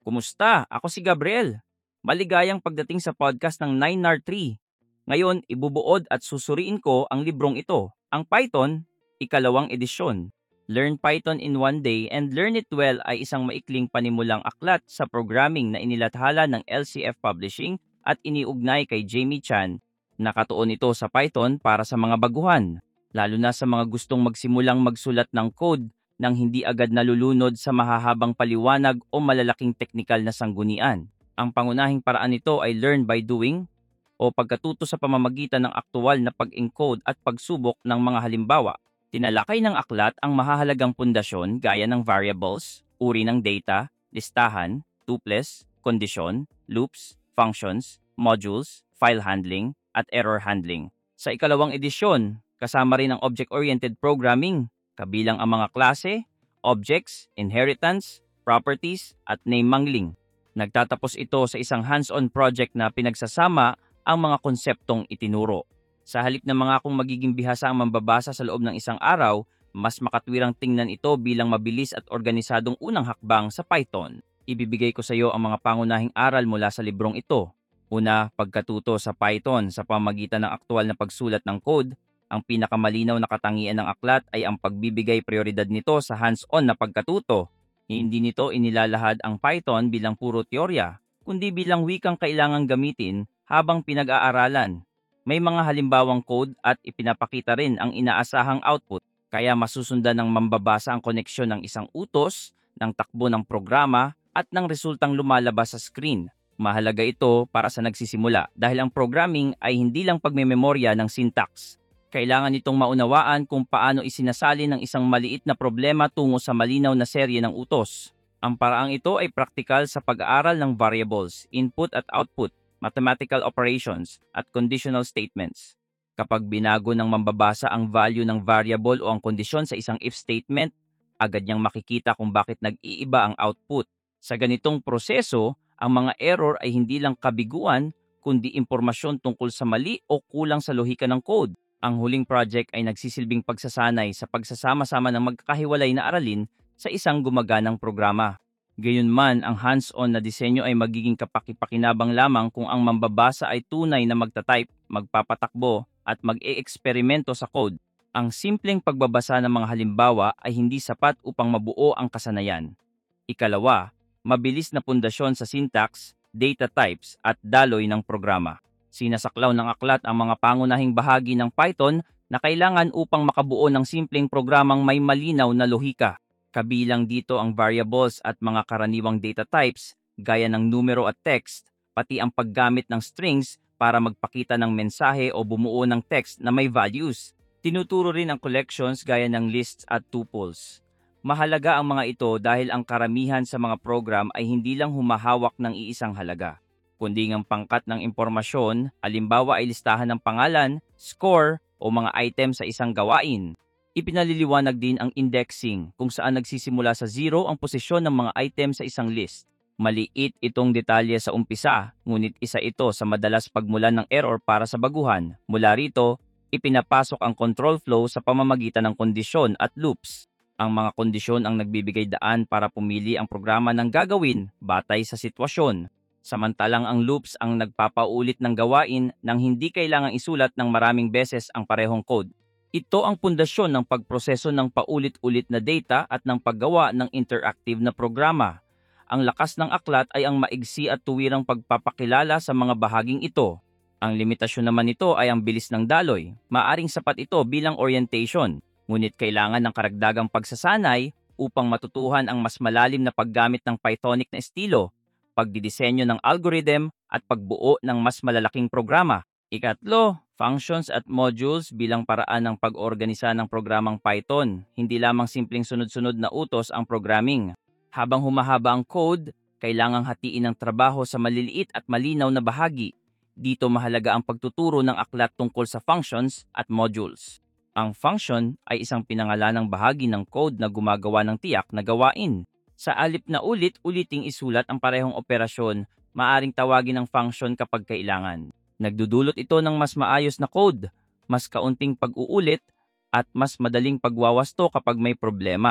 Kumusta? Ako si Gabriel. Maligayang pagdating sa podcast ng 9R3. Ngayon, ibubuod at susuriin ko ang librong ito, ang Python, ikalawang edisyon. Learn Python in one day and learn it well ay isang maikling panimulang aklat sa programming na inilathala ng LCF Publishing at iniugnay kay Jamie Chan. Nakatuon ito sa Python para sa mga baguhan, lalo na sa mga gustong magsimulang magsulat ng code nang hindi agad nalulunod sa mahahabang paliwanag o malalaking teknikal na sanggunian. Ang pangunahing paraan nito ay learn by doing o pagkatuto sa pamamagitan ng aktual na pag-encode at pagsubok ng mga halimbawa. Tinalakay ng aklat ang mahahalagang pundasyon gaya ng variables, uri ng data, listahan, tuples, kondisyon, loops, functions, modules, file handling, at error handling. Sa ikalawang edisyon, kasama rin ang object-oriented programming, kabilang ang mga klase, objects, inheritance, properties, at name mangling. Nagtatapos ito sa isang hands-on project na pinagsasama ang mga konseptong itinuro. Sa halip na mga kung magiging bihasa ang mambabasa sa loob ng isang araw, mas makatwirang tingnan ito bilang mabilis at organisadong unang hakbang sa Python. Ibibigay ko sa iyo ang mga pangunahing aral mula sa librong ito. Una, pagkatuto sa Python sa pamamagitan ng aktual na pagsulat ng code. Ang pinakamalinaw na katangian ng aklat ay ang pagbibigay prioridad nito sa hands-on na pagkatuto. Hindi nito inilalahad ang Python bilang puro teorya, kundi bilang wikang kailangang gamitin habang pinag-aaralan. May mga halimbawang code at ipinapakita rin ang inaasahang output, kaya masusundan ng mambabasa ang koneksyon ng isang utos, ng takbo ng programa, at ng resultang lumalabas sa screen. Mahalaga ito para sa nagsisimula dahil ang programming ay hindi lang pagmememorya ng syntax. Kailangan nitong maunawaan kung paano isinasali ng isang maliit na problema tungo sa malinaw na serye ng utos. Ang paraang ito ay praktikal sa pag-aaral ng variables, input at output, mathematical operations, at conditional statements. Kapag binago ng mambabasa ang value ng variable o ang kondisyon sa isang if statement, agad niyang makikita kung bakit nag-iiba ang output. Sa ganitong proseso, ang mga error ay hindi lang kabiguan, kundi impormasyon tungkol sa mali o kulang sa lohika ng code. Ang huling project ay nagsisilbing pagsasanay sa pagsasama-sama ng magkakahiwalay na aralin sa isang gumaganang programa. Gayunman, ang hands-on na disenyo ay magiging kapaki-pakinabang lamang kung ang mambabasa ay tunay na magta-type, magpapatakbo, at mag-e-eksperimento sa code. Ang simpleng pagbabasa ng mga halimbawa ay hindi sapat upang mabuo ang kasanayan. Ikalawa, mabilis na pundasyon sa syntax, data types, at daloy ng programa. Sinasaklaw ng aklat ang mga pangunahing bahagi ng Python na kailangan upang makabuo ng simpleng programang may malinaw na lohika. Kabilang dito ang variables at mga karaniwang data types gaya ng numero at text, pati ang paggamit ng strings para magpakita ng mensahe o bumuo ng text na may values. Tinuturo rin ang collections gaya ng lists at tuples. Mahalaga ang mga ito dahil ang karamihan sa mga program ay hindi lang humahawak ng iisang halaga, kundi ang pangkat ng impormasyon, halimbawa ay listahan ng pangalan, score, o mga item sa isang gawain. Ipinaliliwanag din ang indexing kung saan nagsisimula sa 0 ang posisyon ng mga item sa isang list. Maliit itong detalye sa umpisa, ngunit isa ito sa madalas pagmulan ng error para sa baguhan. Mula rito, ipinapasok ang control flow sa pamamagitan ng kondisyon at loops. Ang mga kondisyon ang nagbibigay daan para pumili ang programa ng gagawin batay sa sitwasyon. Samantalang ang loops ang nagpapaulit ng gawain nang hindi kailangang isulat ng maraming beses ang parehong code. Ito ang pundasyon ng pagproseso ng paulit-ulit na data at ng paggawa ng interactive na programa. Ang lakas ng aklat ay ang maigsi at tuwirang pagpapakilala sa mga bahaging ito. Ang limitasyon naman nito ay ang bilis ng daloy. Maaring sapat ito bilang orientation, ngunit kailangan ng karagdagang pagsasanay upang matutuhan ang mas malalim na paggamit ng Pythonic na estilo, pagdidisenyo ng algorithm at pagbuo ng mas malalaking programa. Ikatlo, functions at modules bilang paraan ng pag-organisa ng programang Python. Hindi lamang simpleng sunod-sunod na utos ang programming. Habang humahaba ang code, kailangang hatiin ang trabaho sa maliliit at malinaw na bahagi. Dito mahalaga ang pagtuturo ng aklat tungkol sa functions at modules. Ang function ay isang pinangalanang bahagi ng code na gumagawa ng tiyak na gawain. Sa alip na ulit-uliting isulat ang parehong operasyon, maaring tawagin ng function kapag kailangan. Nagdudulot ito ng mas maayos na code, mas kaunting pag-uulit, at mas madaling pagwawasto kapag may problema.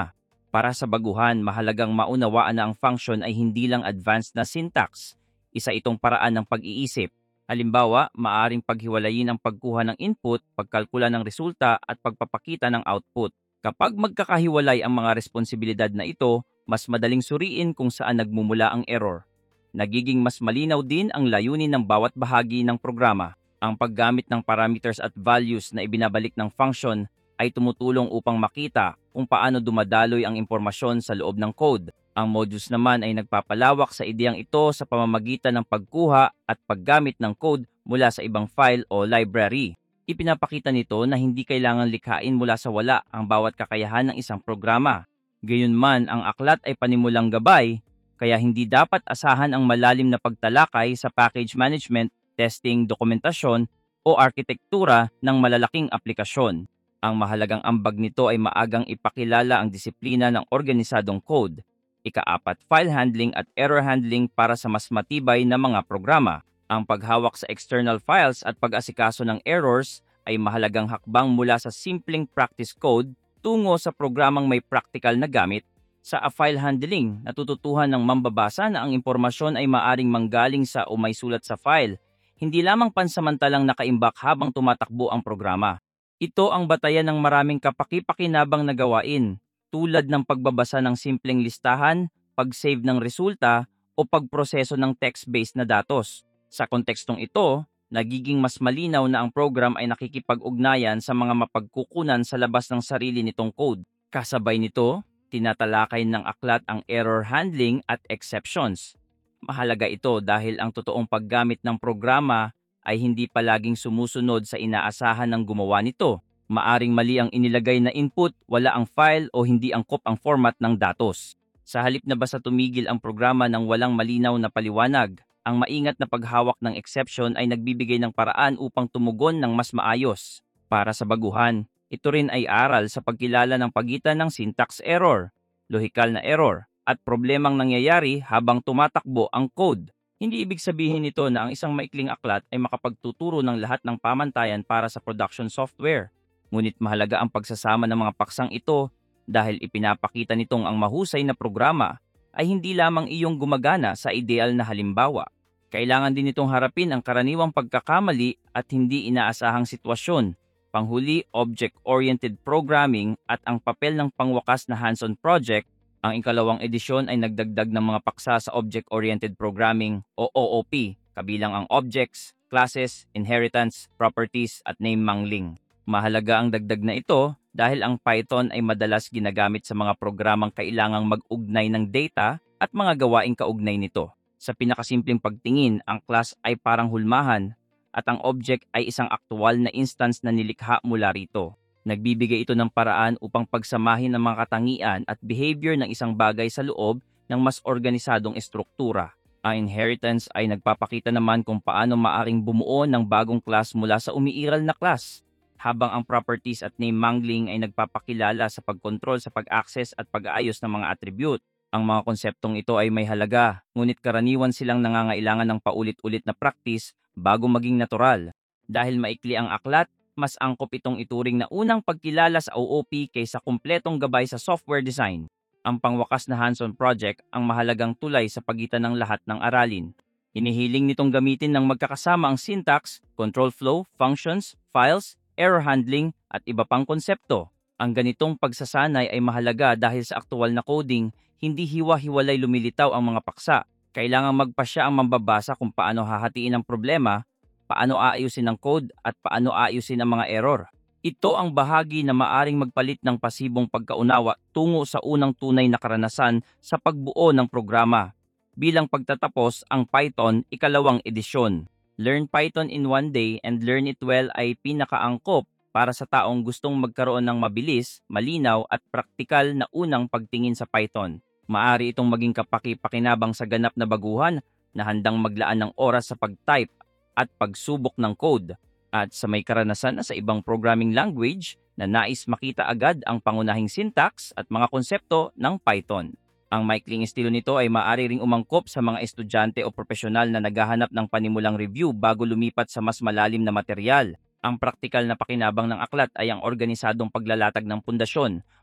Para sa baguhan, mahalagang maunawaan na ang function ay hindi lang advanced na syntax. Isa itong paraan ng pag-iisip. Halimbawa, maaring paghiwalayin ang pagkuha ng input, pagkalkula ng resulta at pagpapakita ng output. Kapag magkakahiwalay ang mga responsibilidad na ito, mas madaling suriin kung saan nagmumula ang error. Nagiging mas malinaw din ang layunin ng bawat bahagi ng programa. Ang paggamit ng parameters at values na ibinabalik ng function ay tumutulong upang makita kung paano dumadaloy ang impormasyon sa loob ng code. Ang modules naman ay nagpapalawak sa ideyang ito sa pamamagitan ng pagkuha at paggamit ng code mula sa ibang file o library. Ipinapakita nito na hindi kailangang likhain mula sa wala ang bawat kakayahan ng isang programa. Gayunman, ang aklat ay panimulang gabay, kaya hindi dapat asahan ang malalim na pagtalakay sa package management, testing, dokumentasyon o arkitektura ng malalaking aplikasyon. Ang mahalagang ambag nito ay maagang ipakilala ang disiplina ng organisadong code, ika-4 file handling at error handling para sa mas matibay na mga programa. Ang paghawak sa external files at pag-asikaso ng errors ay mahalagang hakbang mula sa simpleng practice code tungo sa programang may practical na gamit. Sa file handling, natututuhan ng mambabasa na ang impormasyon ay maaring manggaling sa o may sulat sa file, hindi lamang pansamantalang nakaimbak habang tumatakbo ang programa. Ito ang batayan ng maraming kapaki-pakinabang na gawain, tulad ng pagbabasa ng simpleng listahan, pag-save ng resulta, o pagproseso ng text-based na datos. Sa kontekstong ito, nagiging mas malinaw na ang program ay nakikipag-ugnayan sa mga mapagkukunan sa labas ng sarili nitong code. Kasabay nito, tinatalakay ng aklat ang error handling at exceptions. Mahalaga ito dahil ang totoong paggamit ng programa ay hindi palaging sumusunod sa inaasahan ng gumawa nito. Maaring mali ang inilagay na input, wala ang file o hindi angkop ang format ng datos. Sa halip na basta tumigil ang programa ng walang malinaw na paliwanag, ang maingat na paghawak ng exception ay nagbibigay ng paraan upang tumugon ng mas maayos. Para sa baguhan, ito rin ay aral sa pagkilala ng pagitan ng syntax error, lohikal na error, at problemang nangyayari habang tumatakbo ang code. Hindi ibig sabihin nito na ang isang maikling aklat ay makapagtuturo ng lahat ng pamantayan para sa production software. Ngunit mahalaga ang pagsasama ng mga paksang ito dahil ipinapakita nitong ang mahusay na programa ay hindi lamang iyong gumagana sa ideal na halimbawa. Kailangan din itong harapin ang karaniwang pagkakamali at hindi inaasahang sitwasyon, panghuli, object-oriented programming at ang papel ng pangwakas na hands-on project. Ang ikalawang edisyon ay nagdagdag ng mga paksa sa object-oriented programming o OOP, kabilang ang objects, classes, inheritance, properties at name mangling. Mahalaga ang dagdag na ito dahil ang Python ay madalas ginagamit sa mga programang kailangang mag-ugnay ng data at mga gawaing kaugnay nito. Sa pinakasimpleng pagtingin, ang class ay parang hulmahan at ang object ay isang aktual na instance na nilikha mula rito. Nagbibigay ito ng paraan upang pagsamahin ang mga katangian at behavior ng isang bagay sa loob ng mas organisadong estruktura. Ang inheritance ay nagpapakita naman kung paano maaring bumuo ng bagong class mula sa umiiral na class, habang ang properties at name mangling ay nagpapakilala sa pagkontrol sa pag-access at pag-aayos ng mga attribute. Ang mga konseptong ito ay may halaga, ngunit karaniwan silang nangangailangan ng paulit-ulit na practice bago maging natural. Dahil maikli ang aklat, mas angkop itong ituring na unang pagkilala sa OOP kaysa kumpletong gabay sa software design. Ang pangwakas na hands-on project ang mahalagang tulay sa pagitan ng lahat ng aralin. Hinihiling nitong gamitin ng magkakasama ang syntax, control flow, functions, files, error handling at iba pang konsepto. Ang ganitong pagsasanay ay mahalaga dahil sa aktual na coding, hindi hiwa-hiwalay lumilitaw ang mga paksa. Kailangang magpasya ang mambabasa kung paano hahatiin ang problema, paano aayusin ang code at paano aayusin ang mga error. Ito ang bahagi na maaring magpalit ng pasibong pagkaunawa tungo sa unang tunay na karanasan sa pagbuo ng programa. Bilang pagtatapos, ang Python ikalawang edisyon. Learn Python in one day and learn it well ay pinakaangkop para sa taong gustong magkaroon ng mabilis, malinaw at praktikal na unang pagtingin sa Python. Maaari itong maging kapaki-pakinabang sa ganap na baguhan na handang maglaan ng oras sa pag-type at pagsubok ng code, at sa may karanasan na sa ibang programming language na nais makita agad ang pangunahing syntax at mga konsepto ng Python. Ang maikling estilo nito ay maaari ring umangkop sa mga estudyante o profesional na naghahanap ng panimulang review bago lumipat sa mas malalim na materyal. Ang praktikal na pakinabang ng aklat ay ang organisadong paglalatag ng pundasyon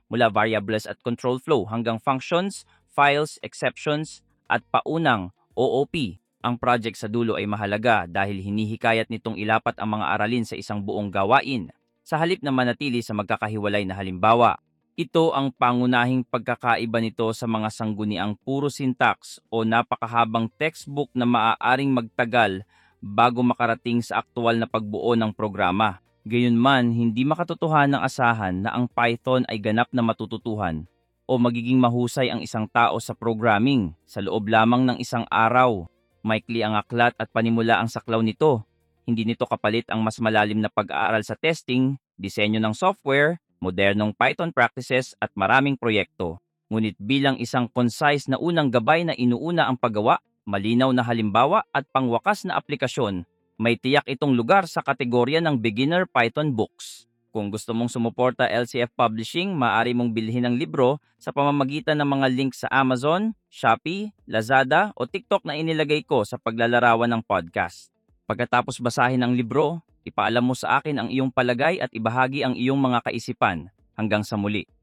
mula variables at control flow hanggang functions, files, exceptions, at paunang OOP. Ang project sa dulo ay mahalaga dahil hinihikayat nitong ilapat ang mga aralin sa isang buong gawain, sa halip na manatili sa magkakahiwalay na halimbawa. Ito ang pangunahing pagkakaiba nito sa mga sangguniang puro syntax o napakahabang textbook na maaaring magtagal bago makarating sa aktual na pagbuo ng programa. Gayunman, hindi makatotohanang asahan na ang Python ay ganap na matututuhan o magiging mahusay ang isang tao sa programming sa loob lamang ng isang araw. Maikli ang aklat at panimula ang saklaw nito. Hindi nito kapalit ang mas malalim na pag-aaral sa testing, disenyo ng software, modernong Python practices at maraming proyekto. Ngunit bilang isang concise na unang gabay na inuuna ang paggawa, malinaw na halimbawa at pangwakas na aplikasyon, may tiyak itong lugar sa kategorya ng beginner Python books. Kung gusto mong sumuporta LCF Publishing, maaari mong bilhin ang libro sa pamamagitan ng mga link sa Amazon, Shopee, Lazada o TikTok na inilagay ko sa paglalarawan ng podcast. Pagkatapos basahin ang libro, ipaalam mo sa akin ang iyong palagay at ibahagi ang iyong mga kaisipan. Hanggang sa muli.